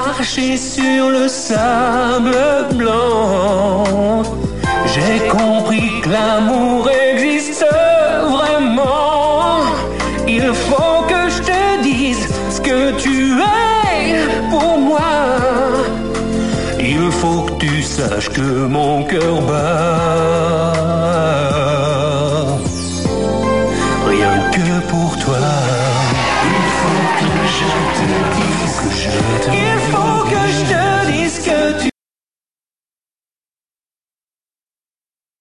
marcher sur le sable blanc. J'ai compris que l'amour existe vraiment. Il faut que je te dise ce que tu es pour moi. Il faut que tu saches que mon cœur bat rien que pour toi. Il faut que je te dise que je t'aime.